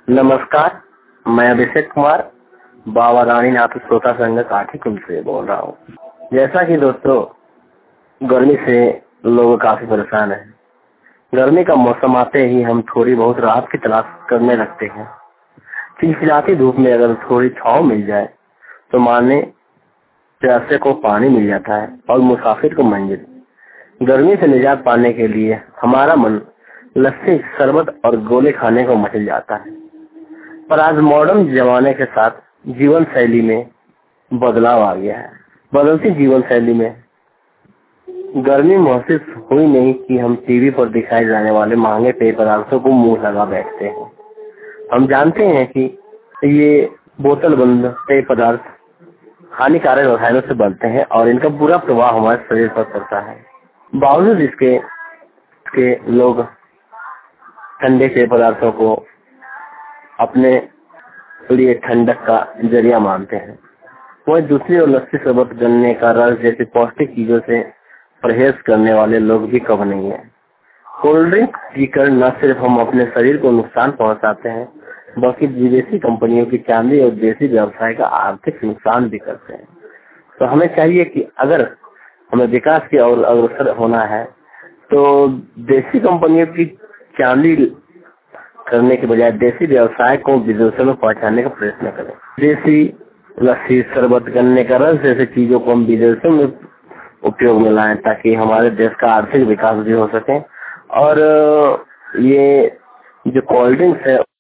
नमस्कार, मैं अभिषेक कुमार बाबा रानीनाथ श्रोता संघ काठी कुंज से बोल रहा हूँ। जैसा कि दोस्तों, गर्मी से लोग काफी परेशान हैं। गर्मी का मौसम आते ही हम थोड़ी बहुत राहत की तलाश करने लगते हैं। चिलचिलाती धूप में अगर थोड़ी छांव मिल जाए तो माने प्यासे को पानी मिल जाता है और मुसाफिर को मंजिल। गर्मी से निजात पाने के लिए हमारा मन लस्सी, शरबत और गोले खाने को मचल जाता है। पर आज मॉडर्न जमाने के साथ जीवन शैली में बदलाव आ गया है। बदलती जीवन शैली में गर्मी महसूस हुई नहीं कि हम टीवी पर दिखाए जाने वाले महंगे पेय पदार्थों को मुंह लगा बैठते हैं। हम जानते हैं कि ये बोतल बंद पेय पदार्थ हानिकारक रसायनों से बनते हैं और इनका बुरा प्रभाव हमारे शरीर पर पड़ता है। बावजूद इसके के लोग ठंडे पेय पदार्थों को अपने लिए ठंडक का जरिया मानते हैं। वही दूसरी ओर लस्सी, शरबत, गन्ने का रस जैसी पौष्टिक चीजों से परहेज करने वाले लोग भी कम नहीं है। कोल्ड ड्रिंक पीकर न सिर्फ हम अपने शरीर को नुकसान पहुंचाते हैं, बल्कि विदेशी कंपनियों की चांदी और देसी व्यवसाय का आर्थिक नुकसान भी करते हैं। तो हमें चाहिए कि अगर हमें विकास की ओर अग्रसर होना है तो देशी कंपनियों की चांदी करने के बजाय देसी व्यवसाय को विदेशों में पहुंचाने का प्रयत्न करें। देसी लस्सी, शरबत, गन्ने का रस जैसे चीजों को हम विदेशों में उपयोग में लाएं ताकि हमारे देश का आर्थिक विकास भी हो सके। और ये जो कोल्ड ड्रिंक्स है